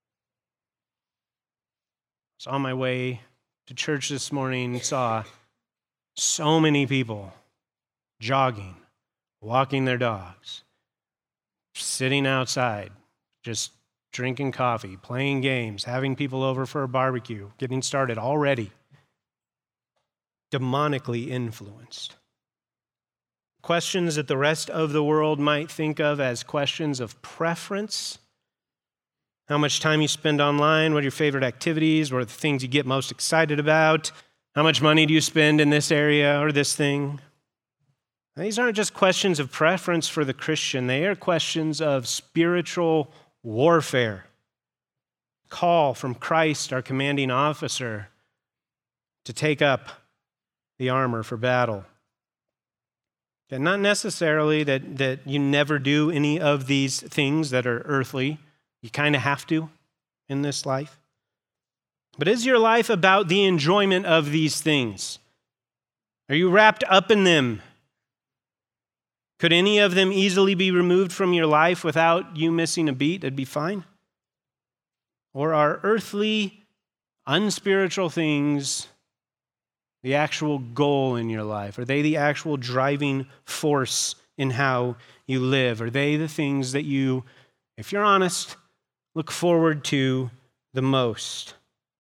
was on my way to church this morning and saw so many people jogging, walking their dogs, sitting outside, just drinking coffee, playing games, having people over for a barbecue, getting started already. Demonically influenced. Questions that the rest of the world might think of as questions of preference. How much time you spend online, what are your favorite activities, what are the things you get most excited about, how much money do you spend in this area or this thing. These aren't just questions of preference for the Christian, they are questions of spiritual warfare. Call from Christ, our commanding officer, to take up the armor for battle. And not necessarily that you never do any of these things that are earthly. You kind of have to in this life. But is your life about the enjoyment of these things? Are you wrapped up in them? Could any of them easily be removed from your life without you missing a beat? It'd be fine. Or are earthly, unspiritual things the actual goal in your life? Are they the actual driving force in how you live? Are they the things that you, if you're honest, look forward to the most?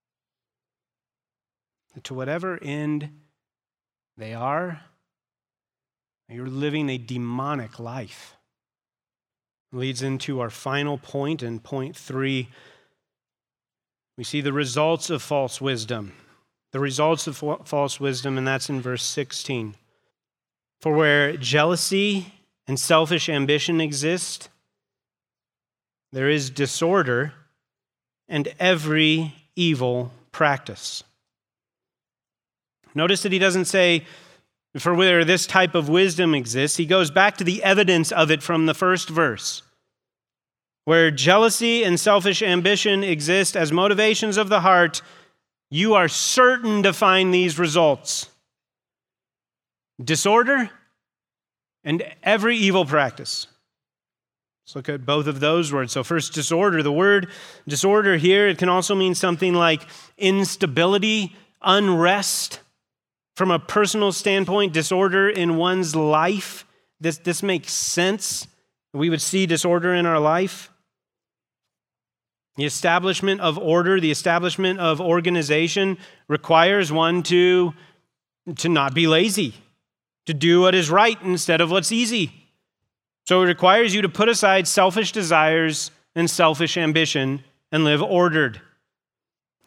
And to whatever end they are, you're living a demonic life. It leads into our final point, in point 3. We see the results of false wisdom. The results of false wisdom, and that's in verse 16. For where jealousy and selfish ambition exist, there is disorder and every evil practice. Notice that he doesn't say, for where this type of wisdom exists. He goes back to the evidence of it from the first verse. Where jealousy and selfish ambition exist as motivations of the heart, you are certain to find these results. Disorder and every evil practice. Let's look at both of those words. So first, disorder. The word disorder here, it can also mean something like instability, unrest. From a personal standpoint, disorder in one's life. This makes sense. We would see disorder in our life. The establishment of order, the establishment of organization requires one to not be lazy, to do what is right instead of what's easy. So it requires you to put aside selfish desires and selfish ambition and live ordered.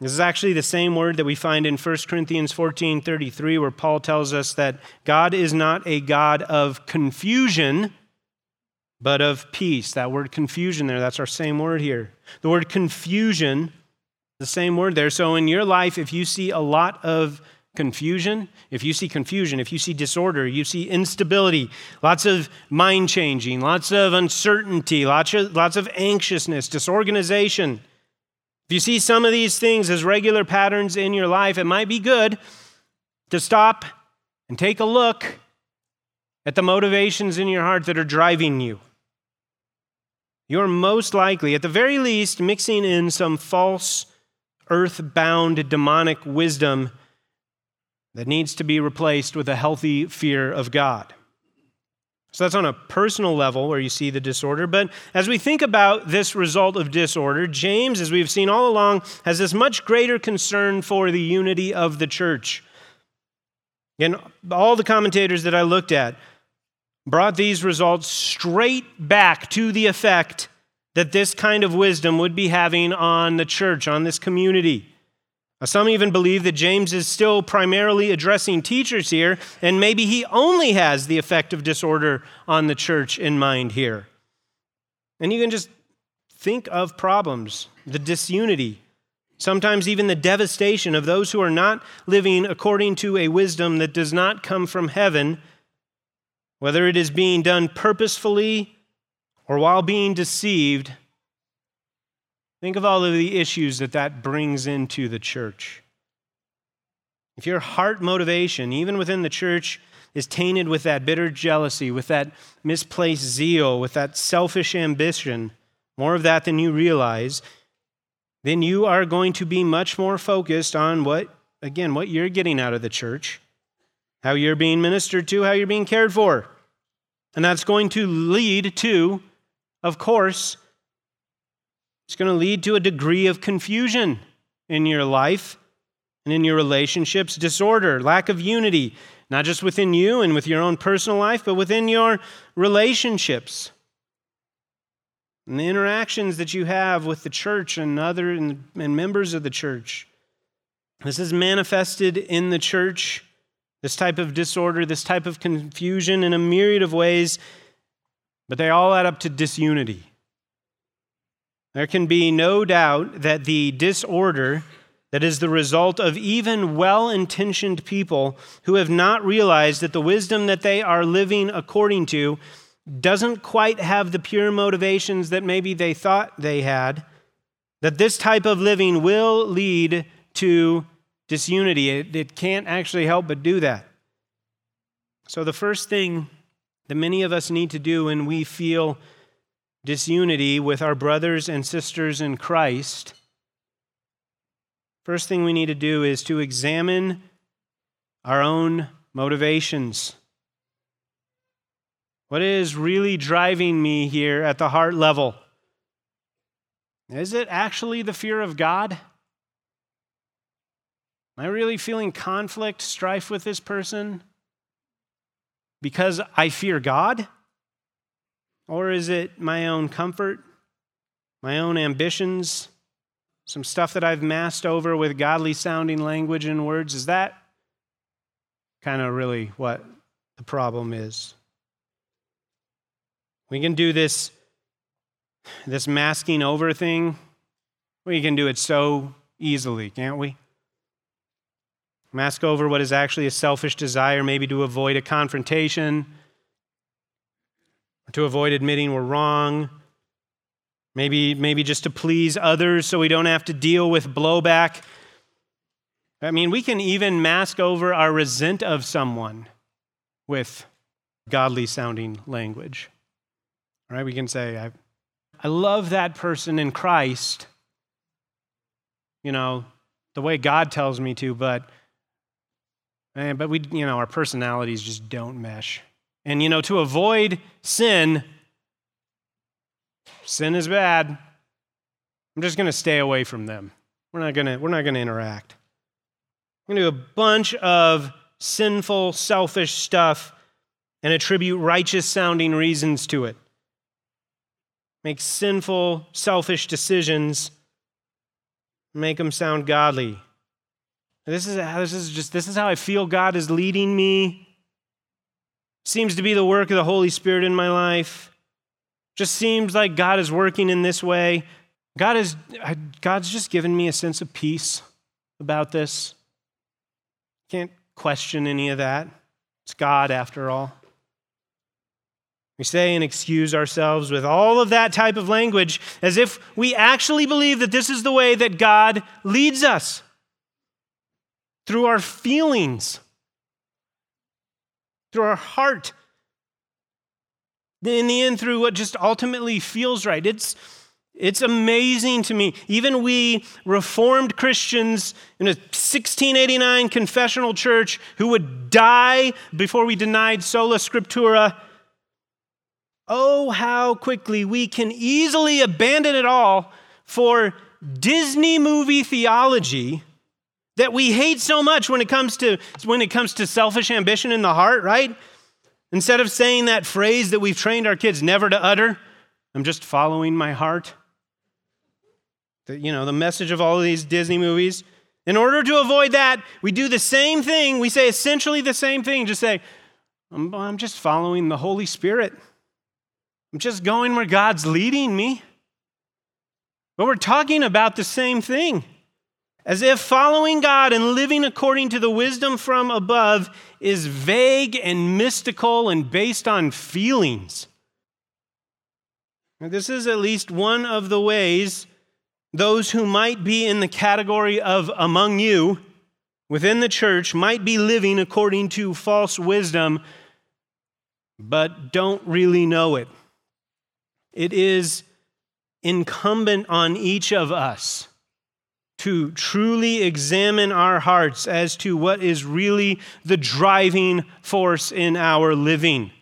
This is actually the same word that we find in 1 Corinthians 14:33, where Paul tells us that God is not a God of confusion, but of peace. That word confusion there, that's our same word here. The word confusion, the same word there. So in your life, if you see a lot of confusion, if you see disorder, you see instability, lots of mind changing, lots of uncertainty, lots of anxiousness, disorganization. If you see some of these things as regular patterns in your life, it might be good to stop and take a look at the motivations in your heart that are driving you. You're most likely, at the very least, mixing in some false, earth-bound, demonic wisdom that needs to be replaced with a healthy fear of God. So that's on a personal level where you see the disorder. But as we think about this result of disorder, James, as we've seen all along, has this much greater concern for the unity of the church. And all the commentators that I looked at brought these results straight back to the effect that this kind of wisdom would be having on the church, on this community. Some even believe that James is still primarily addressing teachers here, and maybe he only has the effect of disorder on the church in mind here. And you can just think of problems, the disunity, sometimes even the devastation of those who are not living according to a wisdom that does not come from heaven, whether it is being done purposefully or while being deceived. Think of all of the issues that brings into the church. If your heart motivation, even within the church, is tainted with that bitter jealousy, with that misplaced zeal, with that selfish ambition, more of that than you realize, then you are going to be much more focused on what you're getting out of the church, how you're being ministered to, how you're being cared for. And that's going to lead to, of course, it's going to lead to a degree of confusion in your life and in your relationships, disorder, lack of unity, not just within you and with your own personal life, but within your relationships and the interactions that you have with the church and members of the church. This is manifested in the church, this type of disorder, this type of confusion in a myriad of ways, but they all add up to disunity. There can be no doubt that the disorder that is the result of even well-intentioned people who have not realized that the wisdom that they are living according to doesn't quite have the pure motivations that maybe they thought they had, that this type of living will lead to disunity. It can't actually help but do that. So the first thing that many of us need to do when we feel disunity with our brothers and sisters in Christ, first thing we need to do is to examine our own motivations. What is really driving me here at the heart level? Is it actually the fear of God? Am I really feeling conflict, strife with this person because I fear God? Or is it my own comfort, my own ambitions, some stuff that I've masked over with godly sounding language and words? Is that kind of really what the problem is? We can do this masking over thing. We can do it so easily, can't we? Mask over what is actually a selfish desire, maybe to avoid a confrontation, to avoid admitting we're wrong, maybe just to please others so we don't have to deal with blowback. I mean, we can even mask over our resent of someone with godly sounding language. All right, we can say, I love that person in Christ, the way God tells me to, but we, our personalities just don't mesh. And, to avoid sin is bad. I'm just going to stay away from them. We're not going to interact. I'm going to do a bunch of sinful, selfish stuff and attribute righteous-sounding reasons to it. Make sinful, selfish decisions make them sound godly. This is how I feel God is leading me. Seems to be the work of the Holy Spirit in my life. Just seems like God is working in this way. God's just given me a sense of peace about this. Can't question any of that. It's God after all. We say and excuse ourselves with all of that type of language as if we actually believe that this is the way that God leads us. Through our feelings. Through our heart. In the end, through what just ultimately feels right. It's amazing to me. Even we Reformed Christians in a 1689 confessional church who would die before we denied sola scriptura. Oh, how quickly we can easily abandon it all for Disney movie theology that we hate so much when it comes to selfish ambition in the heart, right? Instead of saying that phrase that we've trained our kids never to utter, I'm just following my heart. The message of all of these Disney movies. In order to avoid that, we do the same thing. We say essentially the same thing. Just say, I'm just following the Holy Spirit. I'm just going where God's leading me. But we're talking about the same thing. As if following God and living according to the wisdom from above is vague and mystical and based on feelings. Now, this is at least one of the ways those who might be in the category of among you within the church might be living according to false wisdom, but don't really know it. It is incumbent on each of us to truly examine our hearts as to what is really the driving force in our living.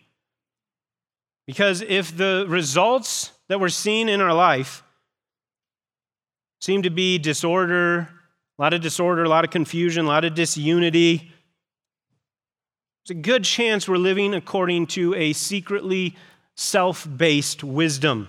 Because if the results that we're seeing in our life seem to be disorder, a lot of confusion, a lot of disunity, there's a good chance we're living according to a secretly self-based wisdom.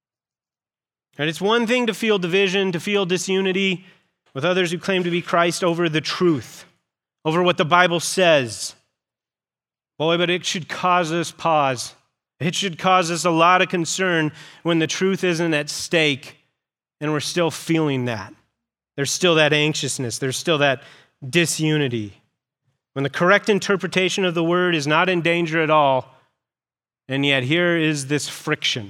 And it's one thing to feel division, to feel disunity with others who claim to be Christ over the truth, over what the Bible says. Boy, but it should cause us pause. It should cause us a lot of concern when the truth isn't at stake and we're still feeling that. There's still that anxiousness. There's still that disunity. When the correct interpretation of the word is not in danger at all, and yet here is this friction.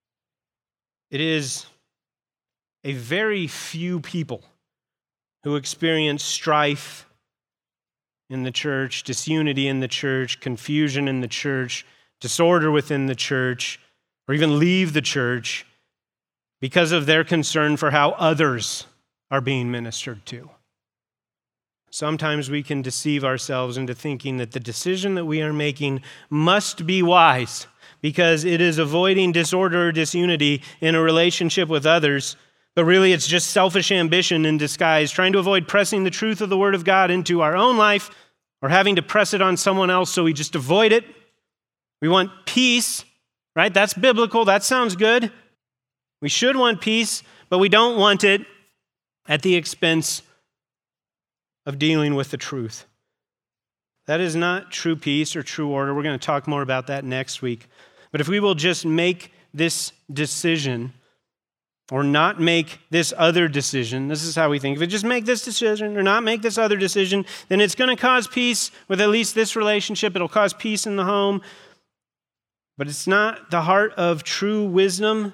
It is a very few people who experience strife in the church, disunity in the church, confusion in the church, disorder within the church, or even leave the church because of their concern for how others are being ministered to. Sometimes we can deceive ourselves into thinking that the decision that we are making must be wise because it is avoiding disorder or disunity in a relationship with others, but really it's just selfish ambition in disguise, trying to avoid pressing the truth of the Word of God into our own life or having to press it on someone else, so we just avoid it. We want peace, right? That's biblical. That sounds good. We should want peace, but we don't want it at the expense of dealing with the truth. That is not true peace or true order. We're going to talk more about that next week. But if we will just make this decision or not make this other decision, this is how we think. If we just make this decision or not make this other decision, then it's going to cause peace with at least this relationship. It'll cause peace in the home. But it's not the heart of true wisdom.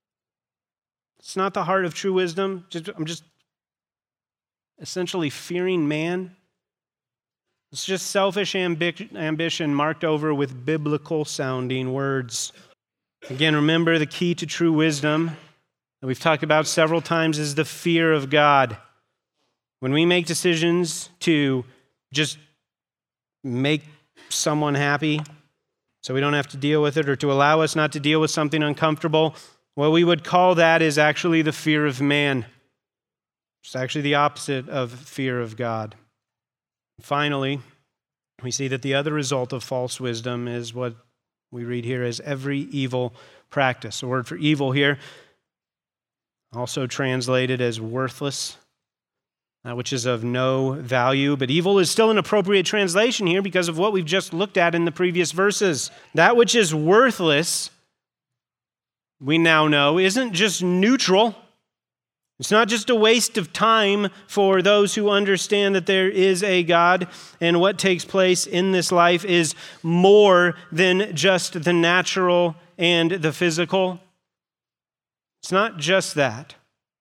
It's not the heart of true wisdom. I'm just essentially fearing man. It's just selfish ambition marked over with biblical sounding words. Again, remember the key to true wisdom that we've talked about several times is the fear of God. When we make decisions to just make someone happy so we don't have to deal with it or to allow us not to deal with something uncomfortable, what we would call that is actually the fear of man. It's actually the opposite of fear of God. Finally, we see that the other result of false wisdom is what we read here as every evil practice. The word for evil here, also translated as worthless. which is of no value. But evil is still an appropriate translation here because of what we've just looked at in the previous verses. That which is worthless, we now know, isn't just neutral. It's not just a waste of time for those who understand that there is a God, and what takes place in this life is more than just the natural and the physical. It's not just that.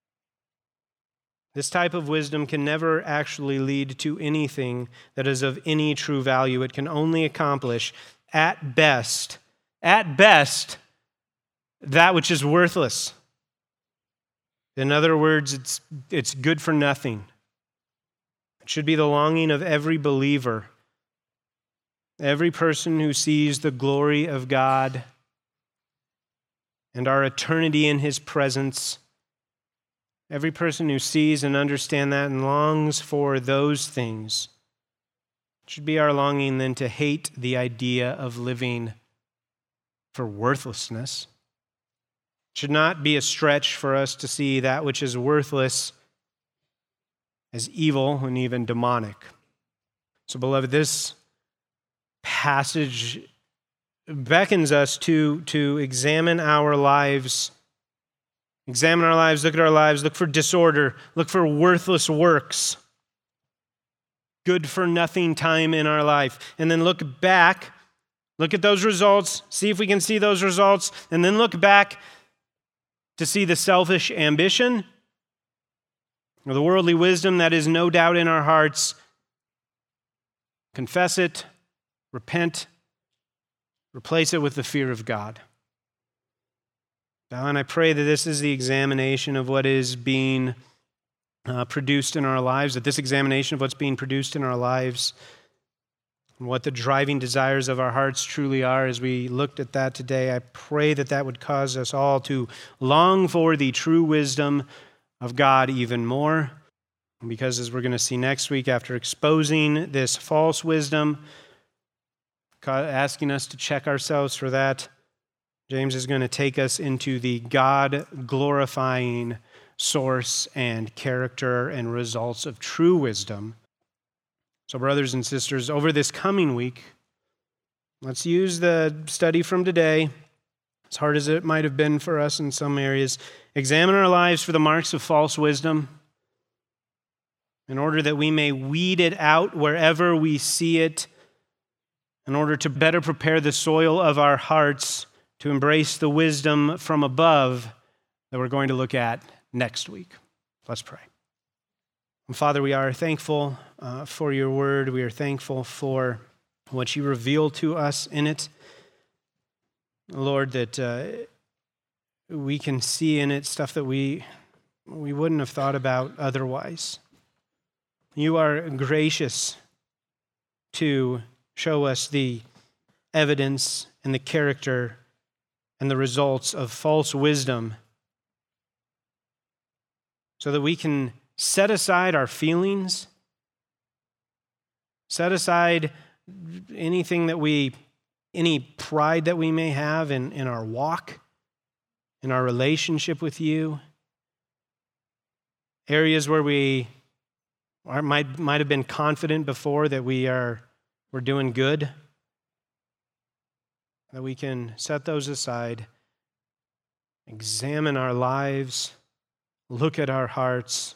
This type of wisdom can never actually lead to anything that is of any true value. It can only accomplish, at best, that which is worthless. In other words, it's good for nothing. It should be the longing of every believer, every person who sees the glory of God and our eternity in His presence. Every person who sees and understands that and longs for those things. It should be our longing then to hate the idea of living for worthlessness. It should not be a stretch for us to see that which is worthless as evil and even demonic. So, beloved, this passage beckons us to examine our lives. Examine our lives, look at our lives, look for disorder, look for worthless works, good for nothing time in our life. And then look back, look at those results, see if we can see those results, and then look back to see the selfish ambition or the worldly wisdom that is no doubt in our hearts. Confess it, repent, replace it with the fear of God. And I pray that this is the examination of what is being produced in our lives, that this examination of what's being produced in our lives and what the driving desires of our hearts truly are as we looked at that today, I pray that that would cause us all to long for the true wisdom of God even more. Because as we're going to see next week, after exposing this false wisdom, asking us to check ourselves for that, James is going to take us into the God-glorifying source and character and results of true wisdom. So, brothers and sisters, over this coming week, let's use the study from today, as hard as it might have been for us in some areas, examine our lives for the marks of false wisdom in order that we may weed it out wherever we see it, in order to better prepare the soil of our hearts to embrace the wisdom from above that we're going to look at next week. Let's pray. Father, we are thankful for your word. We are thankful for what you reveal to us in it. Lord, that we can see in it stuff that we wouldn't have thought about otherwise. You are gracious to show us the evidence and the character and the results of false wisdom so that we can set aside our feelings, set aside any pride that we may have in our walk, in our relationship with you, areas where we might have been confident before that we're doing good, that we can set those aside, examine our lives, look at our hearts,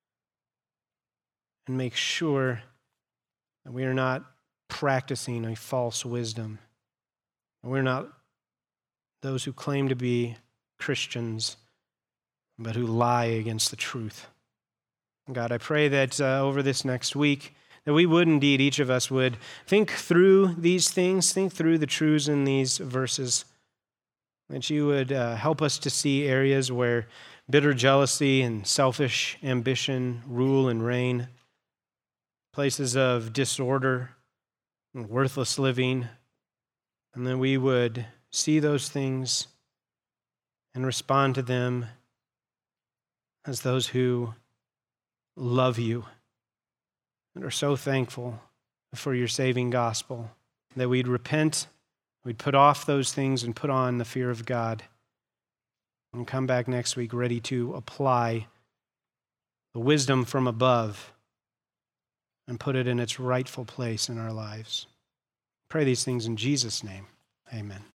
and make sure that we are not practicing a false wisdom. We're not those who claim to be Christians, but who lie against the truth. God, I pray that over this next week, that we would indeed, each of us would think through these things, think through the truths in these verses, that you would help us to see areas where bitter jealousy and selfish ambition rule and reign, places of disorder and worthless living, and then we would see those things and respond to them as those who love you and are so thankful for your saving gospel, that we'd repent, we'd put off those things and put on the fear of God, and come back next week ready to apply the wisdom from above, and put it in its rightful place in our lives. Pray these things in Jesus' name. Amen.